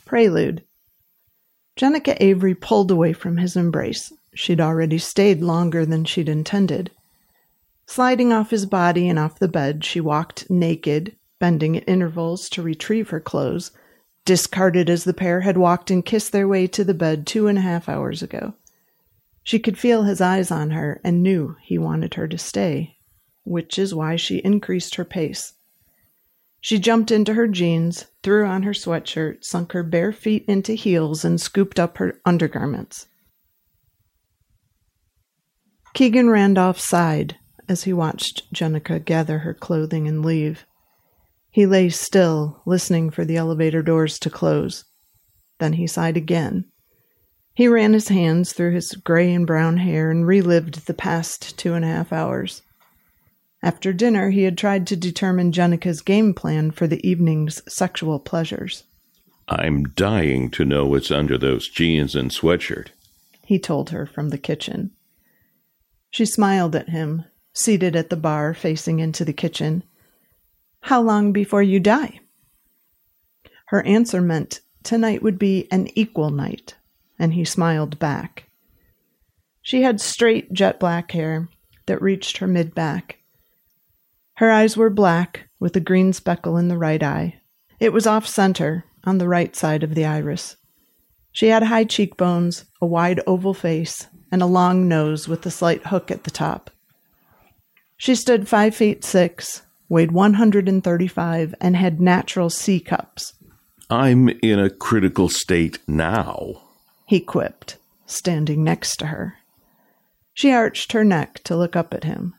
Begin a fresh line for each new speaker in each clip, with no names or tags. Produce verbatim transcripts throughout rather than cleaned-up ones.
Prelude. Jenica Avery pulled away from his embrace. She'd already stayed longer than she'd intended. Sliding off his body and off the bed, she walked naked, bending at intervals to retrieve her clothes, discarded as the pair had walked and kissed their way to the bed two and a half hours ago. She could feel his eyes on her and knew he wanted her to stay, which is why she increased her pace. She jumped into her jeans, threw on her sweatshirt, sunk her bare feet into heels, and scooped up her undergarments. Keegan Randolph sighed as he watched Jenica gather her clothing and leave. He lay still, listening for the elevator doors to close. Then he sighed again. He ran his hands through his gray and brown hair and relived the past two and a half hours. After dinner, he had tried to determine Jenica's game plan for the evening's sexual pleasures.
I'm dying to know what's under those jeans and sweatshirt,
he told her from the kitchen. She smiled at him, seated at the bar facing into the kitchen. How long before you die? Her answer meant tonight would be an equal night, and he smiled back. She had straight jet black hair that reached her mid-back. Her eyes were black, with a green speckle in the right eye. It was off-center, on the right side of the iris. She had high cheekbones, a wide oval face, and a long nose with a slight hook at the top. She stood five feet six, weighed one hundred thirty-five, and had natural C cups.
I'm in a critical state now,
he quipped, standing next to her. She arched her neck to look up at him.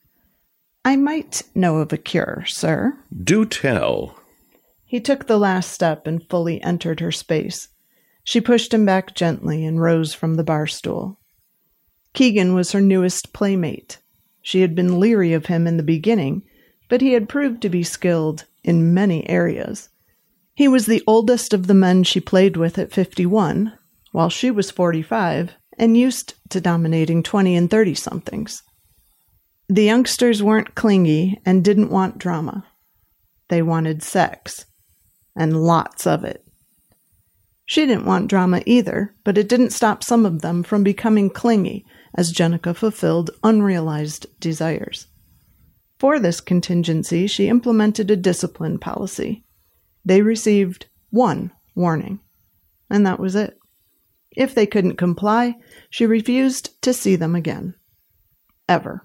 I might know of a cure, sir.
Do tell.
He took the last step and fully entered her space. She pushed him back gently and rose from the bar stool. Keegan was her newest playmate. She had been leery of him in the beginning, but he had proved to be skilled in many areas. He was the oldest of the men she played with at fifty-one, while she was forty-five, and used to dominating twenty and thirty-somethings. The youngsters weren't clingy and didn't want drama. They wanted sex, and lots of it. She didn't want drama either, but it didn't stop some of them from becoming clingy as Jenica fulfilled unrealized desires. For this contingency, she implemented a discipline policy. They received one warning, and that was it. If they couldn't comply, she refused to see them again. Ever.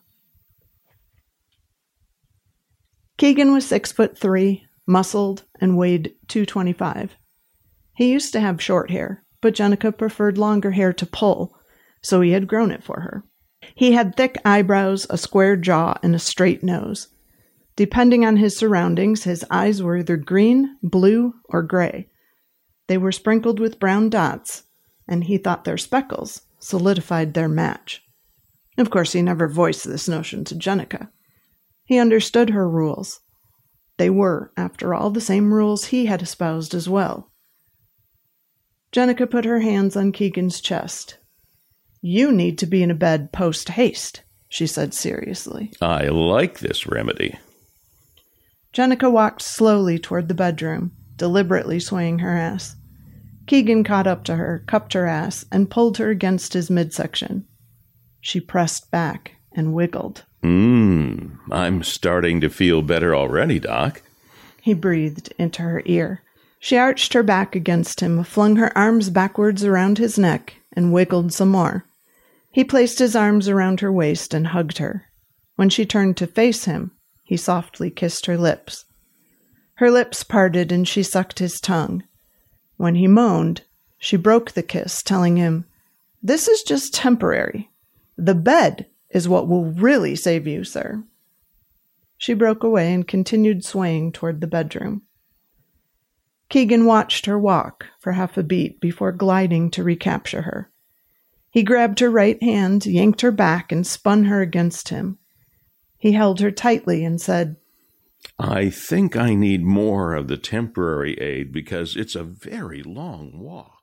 Keegan was six foot three, muscled, and weighed two twenty-five. He used to have short hair, but Jenica preferred longer hair to pull, so he had grown it for her. He had thick eyebrows, a square jaw, and a straight nose. Depending on his surroundings, his eyes were either green, blue, or gray. They were sprinkled with brown dots, and he thought their speckles solidified their match. Of course, he never voiced this notion to Jenica. He understood her rules. They were, after all, the same rules he had espoused as well. Jenica put her hands on Keegan's chest. You need to be in a bed post-haste, she said seriously.
I like this remedy.
Jenica walked slowly toward the bedroom, deliberately swaying her ass. Keegan caught up to her, cupped her ass, and pulled her against his midsection. She pressed back and wiggled.
Mmm, I'm starting to feel better already, Doc.
He breathed into her ear. She arched her back against him, flung her arms backwards around his neck, and wiggled some more. He placed his arms around her waist and hugged her. When she turned to face him, he softly kissed her lips. Her lips parted and she sucked his tongue. When he moaned, she broke the kiss, telling him, This is just temporary. The bed is what will really save you, sir. She broke away and continued swaying toward the bedroom. Keegan watched her walk for half a beat before gliding to recapture her. He grabbed her right hand, yanked her back, and spun her against him. He held her tightly and said,
I think I need more of the temporary aid because it's a very long walk.